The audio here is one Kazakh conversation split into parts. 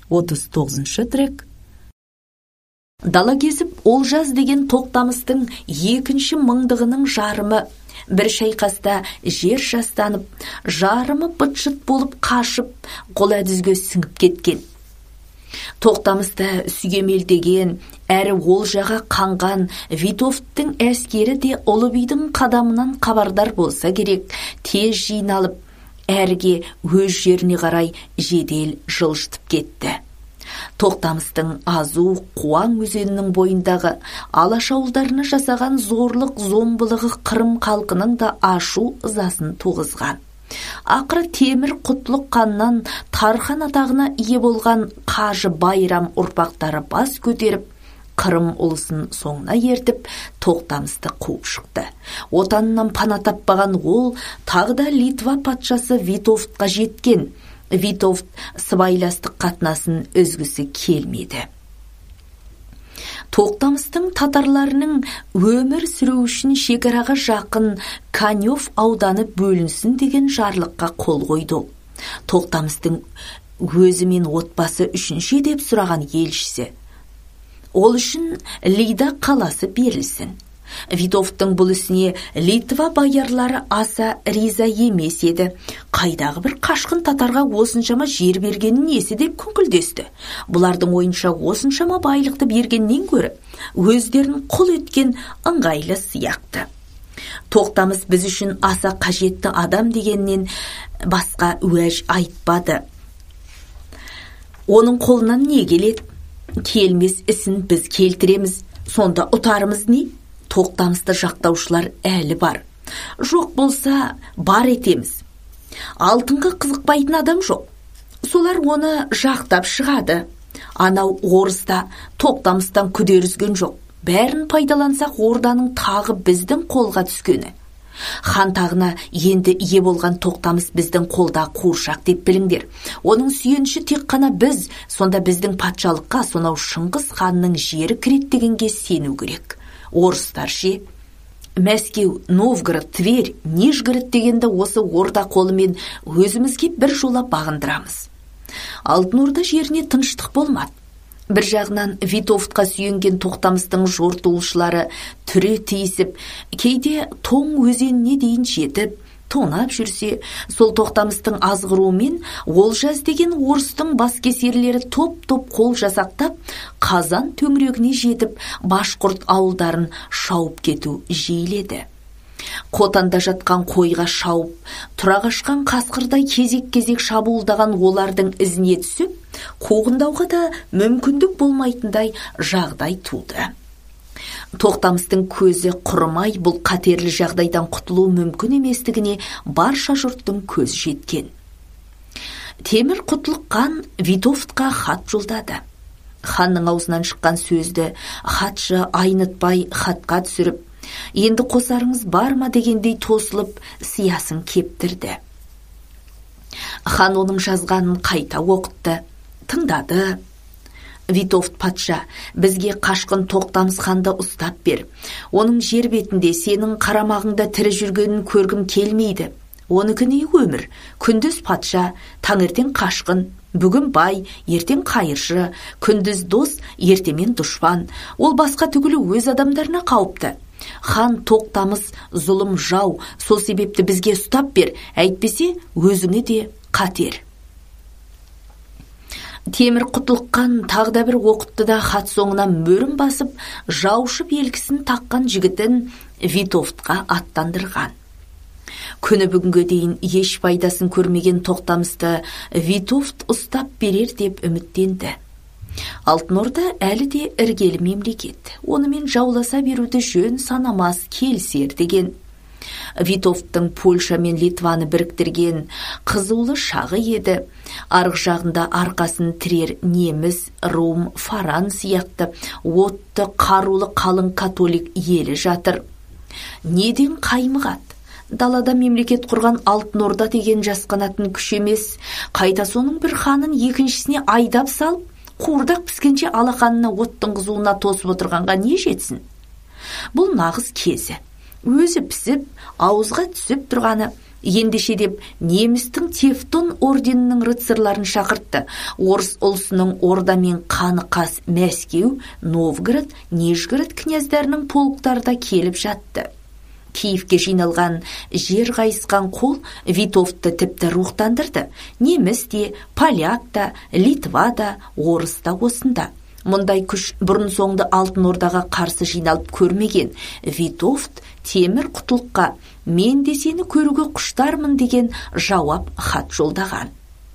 39 трек. Дала кезіп Олжас деген Тоқтамыстың екінші мыңдығының жарымы бір шайқаста жер жастанып, жарымы быт-шыт болып қашып, қол әдізге сіңіп кеткен. Тоқтамысты сүйемелдеген, әрі олжаға қанған Витовттың әскері де Ұлы бидің қадамынан хабардар болса керек, тез жиналып, әрге өз жеріне қарай жедел жылжытып кетті. Тоқтамыстың Азу, Қуаң өзенінің бойындағы Алаш ауылдарына жасаған зорлық зомбылығы Қырым халқының да ашу ызасын туғызған. Ақыры Темір Құтлық ханнан Тархан атағына ие болған Қажы Байрам ұрпақтары бас көтеріп, Қырым ұлысын соңына ертіп, Тоқтамысты қуып шықты. Отанынан пана таппаған ол тағы да Литва патшасы Витовтқа жеткен. Витовт сыбайластық қатынасын үзгісі келмеді. Тоқтамыстың татарларының өмір сүру үшін шекараға жақын Канев ауданы бөлінсін деген жарлыққа қол қойды. Тоқтамыстың өзі мен отбасы үшінші деп сұраған елшісі. Ол үшін Лида қаласы берілсін. Витовттың бұл ісіне Литва баярлары аса риза емес еді. Қайдағы бір қашқын татарға осыншама жер бергенін несі деп күңкілдесті. Бұлардың ойынша осыншама байлықты бергеннен гөрі өздерін құл еткен ыңғайлы сияқты. Тоқтамыс біз үшін аса қажетті адам дегеннен басқа уәж айтпады. Оның қолынан не келеді? Келмес ісін біз келтіреміз. Сонда ұтарымыз не? Тоқтамысты жақтаушылар әлі бар. Жоқ болса, бар етеміз. Алтынға қызықпайтын адам жоқ. Солар оны жақтап шығады. Анау орыста Тоқтамыстан күдерізген жоқ. Бәрін пайдалансақ, орданың тағы біздің қолға түскені. Хан тағына енді ие болған Тоқтамыс біздің қолда қуыршақ деп біліңдер. Оның сүйеніші тек қана біз, сонда біздің патшалыққа сонау Шыңғыс ханның жері кіреді дегенге сену керек. Орыстар ше, Мәскеу, Новгород, Тверь, Нижгород дегенді осы орда қолымен өзімізге бір жола бағындырамыз. Алтын орда жеріне тыныштық болмады. Бір жағынан Витовтқа сүйенген Тоқтамыстың жортуылшылары түре тиісіп, кейде Тоң өзеніне дейін жетіп, тонап жүрсе, сол Тоқтамыстың азғыруымен Олжас деген орыстың баскесерлері топ-топ қол жасақтап, Қазан төңірегіне жетіп, башқұрт ауылдарын шауып кету жиіледі. Қотанда жатқан қойға шауып, тұра қашқан қасқырдай кезек-кезек шабуылдаған олардың ізіне түсіп, қуғындауға да мүмкіндік болмайтындай жағдай туды. Тоқтамыстың көзі құрымай бұл қатерлі жағдайдан құтылу мүмкін еместігіне барша жұрттың көзі жеткен. Темір Құтлық хан Витовтқа хат жолдады. Ханның аузынан шыққан сөзді хатшы айнытпай хатқа түсіріп, енді қосарыңыз бар ма дегендей тосылып, сиясын кептірді. Хан оның жазғанын қайта оқытты, тыңдады. Витовт патша, бізге қашқын Тоқтамыс ханды ұстап бер. Оның жер бетінде сенің қарамағыңда тірі жүргенін көргім келмейді. Оныкі не өмір, күндіз патша, таңертең қашқын, бүгін бай, ертең қайыршы, күндіз дос, ертемен дұшпан. Ол басқа түгілі өз адамдарына қауіпті. Хан Тоқтамыс зұлым жау, сол себепті бізге ұстап бер, әйтпесе өзіңе де қатер. Темір Құтлық хан тағда бір оқытты да хат соңына мөрін басып, жаушы белгісін таққан жігітін Витовтқа аттандырған. Күні бүгінге дейін еш пайдасын көрмеген Тоқтамысты Витовт ұстап берер деп үміттенді. Алтын орда әлі де іргелі мемлекет. Онымен жауласа беруді жөн санамас, келсер деген. Витовттың Польша мен Литваны біріктірген қызулы шағы еді. Арғы жағында арқасын тірер неміс, рум, фаран сияқты отты қарулы қалың католик елі жатыр. Неден қаймығат? Далада мемлекет құрған Алтын орда деген жасқанатын күш емес, қайта соның бір ханын екіншісіне айдап салып, қуырдақ піскенше алақанына оттың қызуына тосып отырғанға не жетсін? Бұл нағыз кезі. Өзі пісіп, ауызға түсіп тұрғаны, Ендеше деп немістің Тевтон орденінің рыцарларын шақыртты. Орыс ұлысының ордамен қаны қас Мәскеу, Новгород, Нижгород князьдарының полктары да келіп жатты. Киевке жиналған жер қайысқан қол Витовтты тіпті рухтандырды. Неміс те, поляк та, Литва да, орыс та осында. Мұндай күш бұрын соңды Алтын Ордаға қарсы жиналып көрмеген. Витовт Темір Құтлыққа мен де сені көруге құштармын деген жауап хат жолдаған.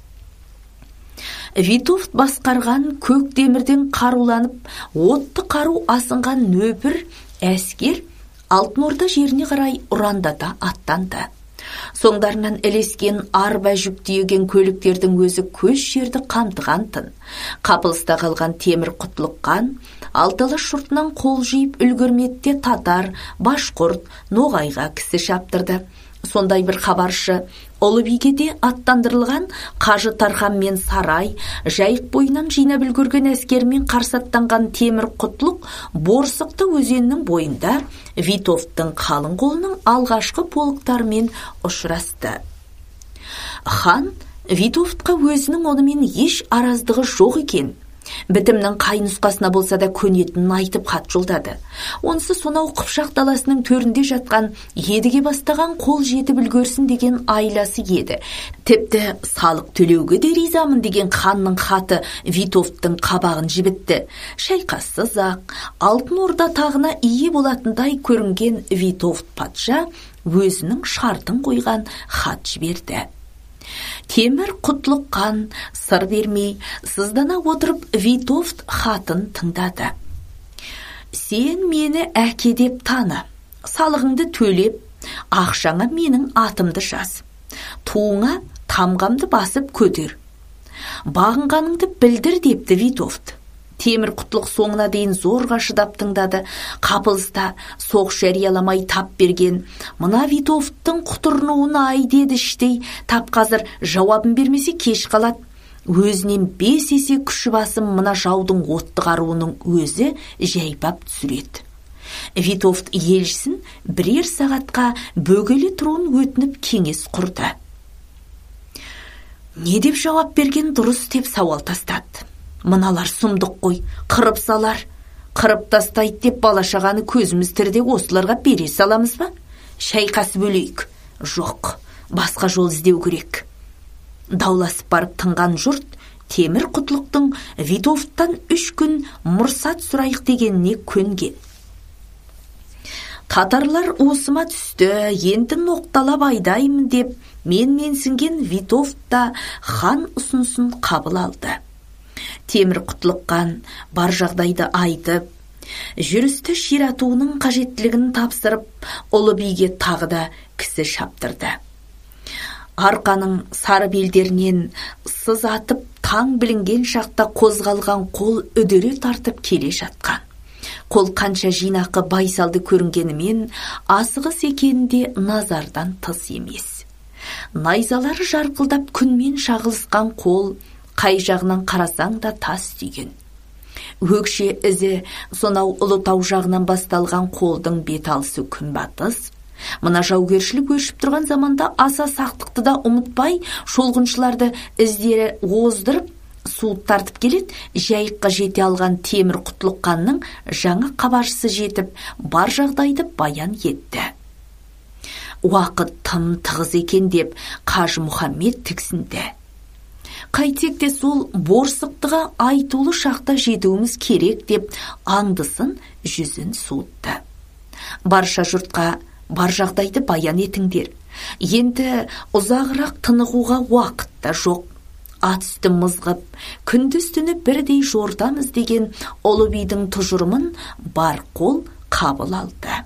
Витовт басқарған көк темірден қаруланып, отты қару асынған нөпір әскер Алтын Орда жеріне қарай ұрандата аттанды. Соңдарынан ілескен арба жүк тиеген көліктердің өзі көз жерді қамтыған-тын. Қапылыста қалған Темір Құтлыққан Алталаш жұртынан қол жиып үлгірметте татар, башқұрт, ноғайға кісі шаптырды. Сондай бір хабаршы Ұлы биге де аттандырылған Қажы Тархан мен Сарай, жайық бойынан жинап үлгерген әскермен қарсаттанған Темір Құтлық Борсықты өзенінің бойында Витовттың қалың қолының алғашқы полктарымен ұшырасты. Хан Витовтқа өзінің онымен еш араздығы жоқ екен. Бітімнің қай нұсқасына болса да көнетінін айтып хат жолдады. Онысы сонау Қыпшақ даласының төрінде жатқан едіге бастаған қол жетіп үлгерсін деген айласы еді. Тіпті салық төлеуге де ризамын деген ханның хаты Витовттың қабағын жібітті. Шайқассыз-ақ Алтын Орда тағына ие болатындай көрінген Витовт патша өзінің шартын қойған хат жіберді. Темір Құтлыққан сыр бермей, сыздана отырып Витовт хатын тыңдады. Сен мені әке деп таны, салығыңды төлеп, ақшаңа менің атымды жаз. Туыңа тамғамды басып көтер. Бағынғаныңды білдір депті Витовт. Темір Құтлық соңына дейін зорға шыдап тыңдады. Қапылыста соғыс жарияламай тап берген. Мына Витовттың құтырынуына ай деді іштей. Тап қазір жауабын бермесе кеш қалады. Өзінен 5 есе күші басым мына жаудың отты қаруының өзі жайпап түсіреді. Витовт елшісін бірер сағатқа бөгелі тұруын өтініп кеңес құрды. Не деп жауап берген дұрыс деп сауал тастады. Мыналар сұмдық қой, қырып салар. Қырып тастайды деп балашағаны көзіміз тірде осыларға бере саламыз ба? Шайқасып өлейік. Жоқ, басқа жол іздеу керек. Дауласып барып тыңған жұрт Темір Құтлықтың Витовттан 3 күн мұрсат сұрайық дегеніне көнген. Татарлар осыма түсті, енді ноқталап айдаймын деп менсінген Витовт та хан ұсынысын қабыл алды. Темір Құтлыққан бар жағдайды айтып, жүрісті ширатуының қажеттілігін тапсырып, Ұлы биге тағы да кісі шаптырды. Арқаның сары белдерінен сыз атып, таң білінген шақта қозғалған қол үдере тартып келе жатқан. Қол қанша жинақы байсалды көрінгенімен, асығыс екенде назардан тыс емес. Найзалары жарқылдап күнмен шағылысқан қол, қай жағынан қарасаң да тас түйген. Өкше ізі сонау Ұлытау жағынан басталған қолдың бет алысы күнбатыс. Мына жаугершілік өршіп тұрған заманда аса сақтықты да ұмытпай, шолғыншыларды іздері оздырып, суыт тартып келеді. Жайыққа жете алған Темір Құтлыққанның жаңа хабаршысы жетіп, бар жағдайды баян етті. Уақыт тым тығыз екен деп Қажы Мұхаммед тіксінді. Қайтсек те сол Борсықтыға айтулы шақта жетуіміз керек деп аңдысын жүзін суытты. Барша жұртқа бар жағдайды баян етіңдер. Енді ұзағырақ тынығуға уақыт та жоқ. Ат үсті мызғып, күндіз түні бірдей жортамыз деген Ұлы бидің тұжырымын бар қол қабыл алды.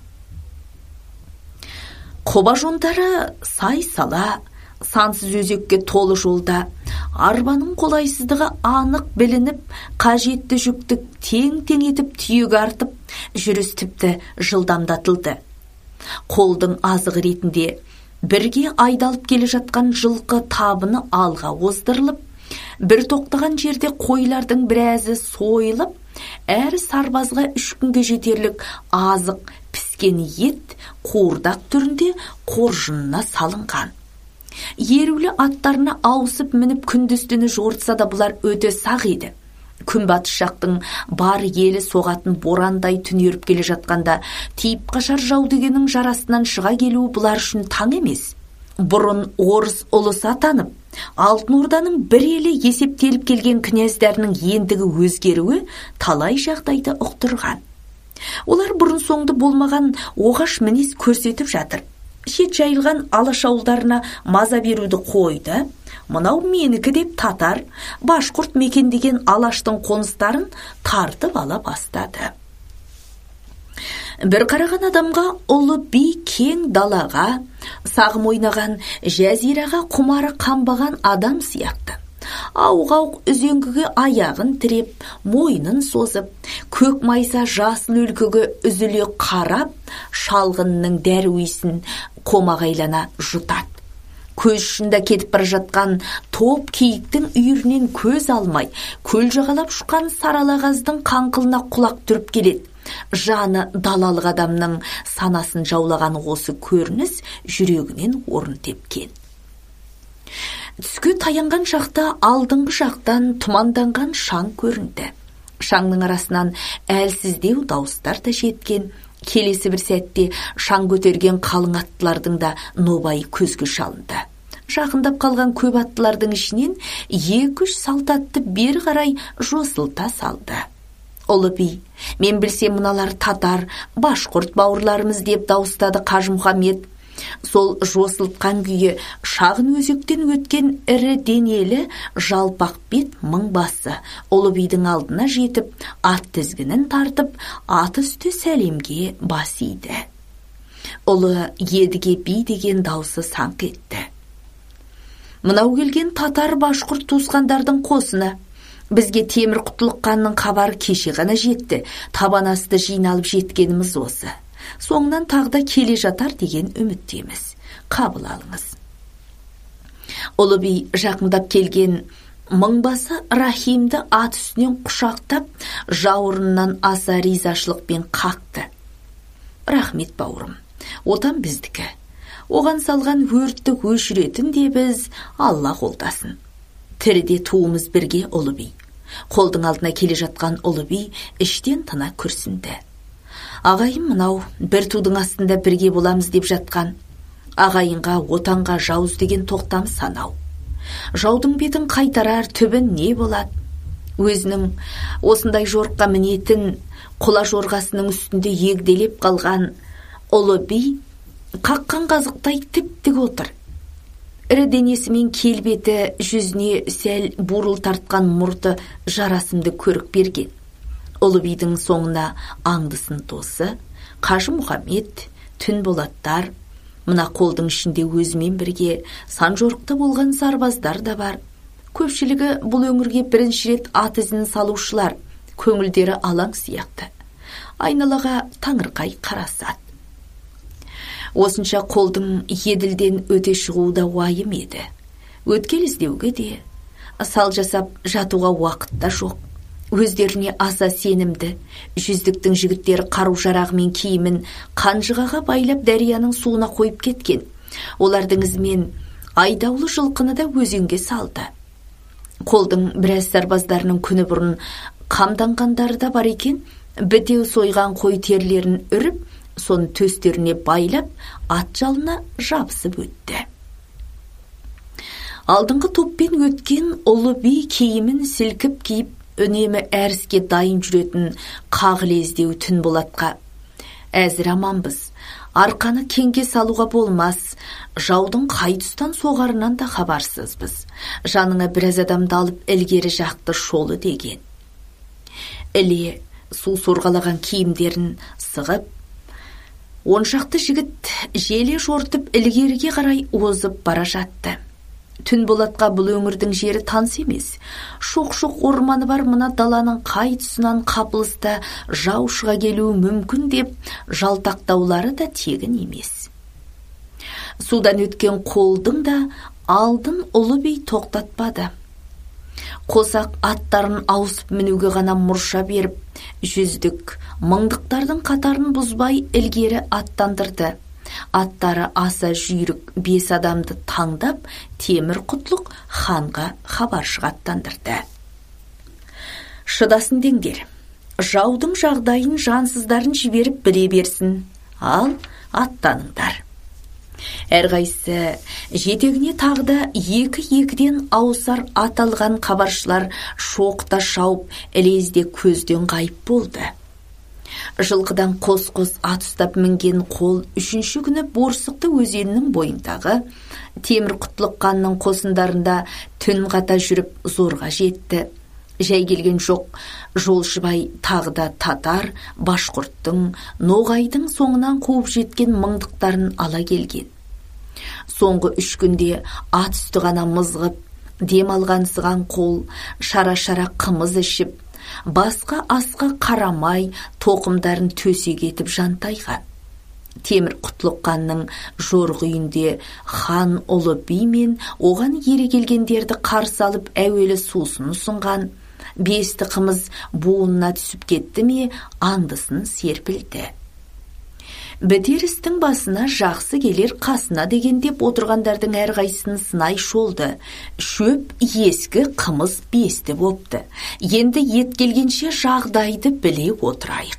Қоба жондары сай-сала, сансыз өзекке толы жолда, арбаның қолайсыздығы анық білініп, қажетті жүкті тең-тең етіп түйеге артып, жүріс тіпті жылдамдатылды. Қолдың азығы ретінде бірге айдалып келе жатқан жылқы табыны алға оздырылып, бір тоқтаған жерде қойлардың біразы сойылып, әр сарбазға 3 күнге жетерлік азық, піскен ет, қуырдақ түрінде қоржынына салынған. Ерулі аттарына ауысып мініп күндіз-түні жортса да бұлар өте сақ еді. Күнбатыс жақтың бар елі соғатын борандай түнеріп келе жатқанда тиіп қашар жау дегеннің жарасынан шыға келуі бұлар үшін таң емес. Бұрын орыс ұлысы атанып, Алтын Орданың бір елі есептеліп келген князьдерінің ендігі өзгеруі талай жағдайды ұқтырған. Олар бұрын соңды болмаған оғаш мінез көрсетіп жатыр. Шет жайылған алаш ауылдарына маза беруді қойды. Мынау менікі деп татар, башқұрт мекендеген алаштың қоныстарын тартып ала бастады. Бір қараған адамға ұлы би кең далаға, сағым ойнаған жазираға құмары қамбаған адам сияқты. Ауық-ауық үзеңгіге аяғын тіреп, мойнын созып, көк майса жасыл өлкіге үзіле қарап, шалғынның дәруисін қомағайлана жұтады. Көз ұшында кетіп бара жатқан топ киіктің үйірінен көз алмай, көл жағалап ұшқан саралағаздың қаңқылына құлақ түріп келеді. Жаны далалық адамның санасын жаулаған осы көрініс жүрегінен орын тепкен. Түске таянған шақта алдыңғы жақтан тұманданған шаң көрінді. Шаңның арасынан әлсіздеу дауыстар да жеткен. Келесі бір сәтте шаң көтерген қалың аттылардың да нобайы көзге шалынды. Жақындап қалған көп аттылардың ішінен 2-3 салт атты бері қарай жосылта салды. Ұлы би, мен білсем мыналар татар, башқұрт бауырларымыз деп дауыстады Қажы Мұхаммед. Сол жосылтқан күйі шағын өзектен өткен ірі денелі жалпақ бет мыңбасы ұлы бидің алдына жетіп, ат тізгінін тартып, ат үсті сәлемге бас иді. Ұлы едіге би деген даусы саңқ етті. Мынау келген татар башқұрт туысқандардың қосына. Бізге темір құтылыққанның хабары кеше ғана жетті. Табанасты жиналып жеткеніміз осы. Соңынан тағда келе жатар деген үміттеміз. Қабыл алыңыз. Ұлы би жақындап келген мыңбасы Рахимді ат үстінен құшақтап, жауырыннан аса ризашылықпен қақты. Рахмет бауырым, отан біздікі. Оған салған өртті өшіретін де біз, Алла қолдасын. Тіріде туымыз бірге ұлы би. Қолдың алдына келе жатқан ұлы би іштен тына күрсінді. Ағайын мынау бір тудың астында бірге боламыз деп жатқан. Ағайынға, отанға жауыз деген тоқтамыз санау. Жаудың бетін қайтарар түбін не болады? Өзінің осындай жорыққа мінетін құла жорғасының үстінде егделеп қалған ұлы би қаққан қазықтай тіп-тік отыр. Ірі денесімен келбеті жүзіне сәл бурыл тартқан мұрты жарасымды көрік берген. Ұлы бидің соңына аңдысын досы, Қажы Мұхаммед, түн болаттар, мына қолдың ішінде өзімен бірге сан жорықта болған сарбаздар да бар. Көпшілігі бұл өңірге бірінші рет ат ізін салушылар, көңілдері алаң сияқты. Айналаға таңырқай қарасады. Осынша қолдың еділден өте шығуы да уайым еді. Өткел іздеуге де, сал жасап жатуға уақыт та жоқ. Өздеріне аса сенімді, жүздіктің жігіттері қару-жарағымен киімін қанжығаға байлап дарияның суына қойып кеткен. Олардың ізімен айдаулы жылқыны да өзенге салды. Қолдың біраз сарбаздарының күні бұрын қамданғандары да бар екен, бітеу сойған қой терлерін үріп, соны төстеріне байлап, ат жалына жабысып өтті. Алдыңғы топпен өткен ұлы би киімін сілкіп киіп, үнемі әріске дайын жүретін қағылездеу түн болатқа. Әзір аманбыз, арқаны кеңге салуға болмас, жаудың қай тұстан соғарынан да хабарсызбыз. Жаныңа біраз адамды алып ілгері жақты шолы деген. Іле су сорғалаған киімдерін сығып, оншақты жігіт желе жортып ілгеріге қарай озып бара жатты. Түн болатқа бұл өңірдің жері таныс емес. Шоқ-шоқ орманы бар мына даланың қай тұсынан қапылыста жау шыға келуі мүмкін деп жалтақтаулары да тегін емес. Судан өткен қолдың да алдын ұлы би тоқтатпады. Қосақ аттарын ауысып мінуге ғана мұрша беріп, жүздік, мыңдықтардың қатарын бұзбай ілгері аттандырды. Аттары аса жүйрік 5 адамды таңдап, Темір Құтлық ханға хабаршы аттандырды. Шыдасын деңдер, жаудың жағдайын жансыздарын жіберіп біле берсін, ал аттаныңдар. Әрқайсысы жетегіне тағда 2-2-ден ауысар ат алған хабаршылар шоқта шауып, ілезде көзден ғайып болды. Жылқыдан қос-қос ат ұстап мінген қол 3-ші күні Борсықты өзенінің бойындағы Темір Құтлық ханның қосындарында түн қата жүріп зорға жетті. Жай келген жоқ, жолшыбай тағда татар, башқұрттың, ноғайдың соңынан қуып жеткен мыңдықтарын ала келген. Соңғы 3 күнде ат үсті ғана мызғып, дем алғансыған қол шара-шара қымыз ішіп, басқа асқа қарамай тоқымдарын төсек етіп жантайған. Темір Құтлық ханның жорғы үйінде хан ұлы би мен оған ере келгендерді қарсы алып әуелі сусын ұсынған. 5 қымыз буынына түсіп кетті ме, андысын серпілді. Бітер істің басына жақсы келер қасына дегендеп отырғандардың әрқайсысын сынай шолды. Шөп ескі, қымыз 5 бопты. Енді ет келгенше жағдайды біле отырайық.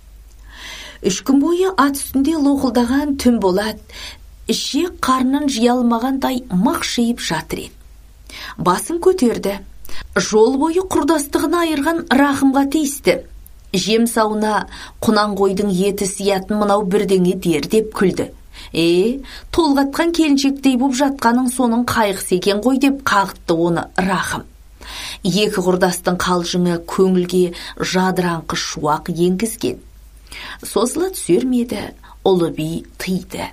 3 күн бойы ат үстінде лоқылдаған түн болады. Ішек қарнын жия алмағандай мақшиып жатыр еді. Басын көтерді. Жол бойы құрдастығын айырған рахымға тиісті. Жем сауына құнан қойдың еті сиятын мынау бірдеңе дер деп күлді. Толғатқан келіншектей боп жатқаның соның қайғысы екен ғой деп қағытты оны рахым. 2 құрдастың қалжыңы көңілге жадыраңқы шуақ енгізген. Созыла түсермеді, ұлы би тыйды.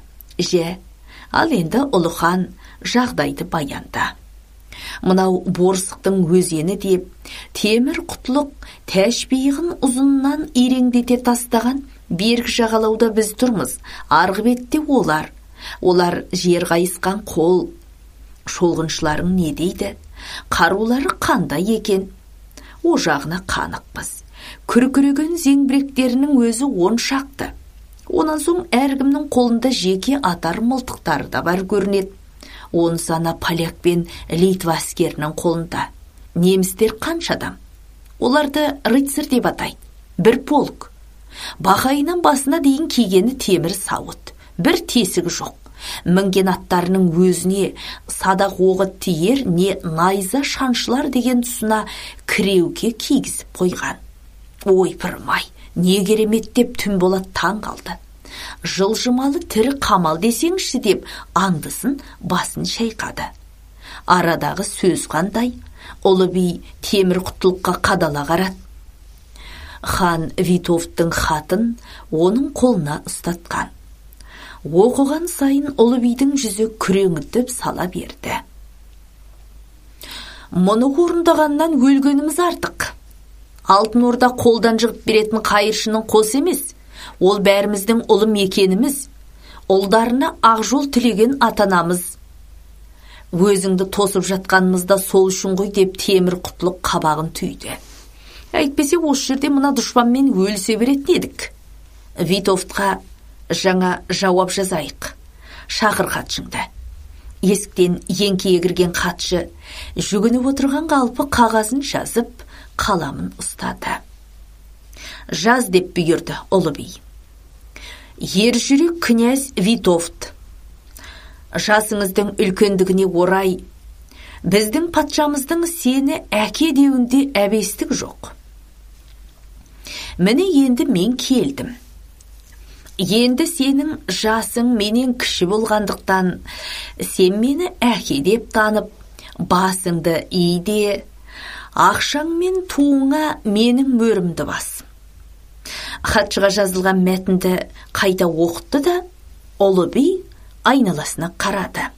Ал енді ұлы хан жағдайды баянда. Мынау Борсықтың өзені деп, Темір Құтлық тәшбиығын ұзыннан иреңдете тастаған бергі жағалауда біз тұрмыз. Арғы бетте олар жер қайысқан қол. Шолғыншыларың не дейді? Қарулары қандай екен? О жағына қанықпыз. Күркіреген зеңбіректерінің өзі 10 шақты. Онан соң әркімнің қолында жеке атар мылтықтары да бар көрінеді. 10 сана поляк пен Литва әскерінің қолында. Немістер қанша адам? Оларды рыцарь деп атайды. 1 полк. Бақайынан басына дейін кигені темір сауыт. Бір тесігі жоқ. Мінген аттарының өзіне садақ оғы тиер не найза шаншылар деген тұсына кіреуге кигізіп қойған. Ой пырмай, не керемет деп түн болат таң қалды. Жылжымалы тірі қамал десеңші деп андысын басын шайқады. Арадағы сөз қандай? Ұлы би Темір Құтлыққа қадала қарады. Хан Витовтың хатын оның қолына ұстатқан. Оқыған сайын ұлы бидің жүзі күреңітіп сала берді. Мұны орындағаннан өлгеніміз артық. Алтын Орда қолдан жығып беретін қайыршының қос емес. Ол бәріміздің ұлы мекеніміз. Ұлдарына ақ жол тілеген атанамыз. Өзіңді тосып жатқанымызда сол үшін ғой деп Темір Құтлық қабағын түйді. Әйтпесе осы жерде мына дұшпанмен өлсе беретін едік. Витовтқа жаңа жауап жазайық. Шақыр хатшыңды. Есіктен еңкейе кірген хатшы жүгініп отырған қалпы қағазын жазып, қаламын ұстады. Жаз деп бұйырды ұлы би. Ержүрек князь Витовт. Жасыңыздың үлкендігіне орай, біздің патшамыздың сені әке деуінде әбестік жоқ. Міне енді мен келдім. Енді сенің жасың менен кіші болғандықтан, сен мені әке деп танып, басыңды иде, ақшаң мен туыңа менің мөрімді бас. Хатшыға жазылған мәтінді қайта оқытты да, ұлы би айналасына қарады.